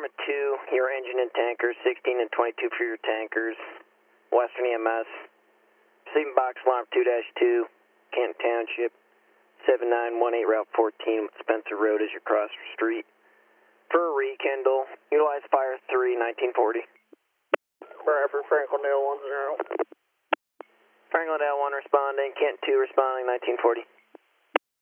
Department 2, your engine and tankers, 16 and 22 for your tankers. Western EMS. Receiving box alarm 2-2, Canton Township, 7918 Route 14, Spencer Road as you cross the street. For a rekindle, utilize fire 3, 1940. Bradford, Franklin Dale 10. Franklin Dale 1 responding, Kent 2 responding, 1940.